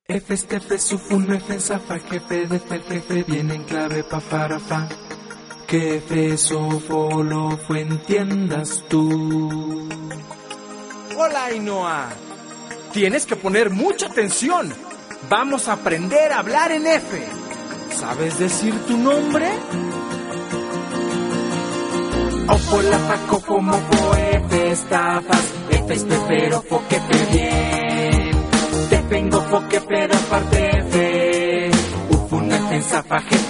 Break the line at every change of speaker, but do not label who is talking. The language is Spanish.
F, F, sufun, F, zafa, jefe, de jefe, viene en clave, pa, para, fa. Que F, sofo, lo fue, entiendas tú.
Hola, Ainhoa. Tienes que poner mucha atención. Vamos a aprender a hablar en F. ¿Sabes decir tu nombre?
Ofo, la, fa, cofo, mofo, F, estafas, F, pero, fo, que fe, bien. Te vengo, fo, que fe, da parte, F. Ufun, F, zafa,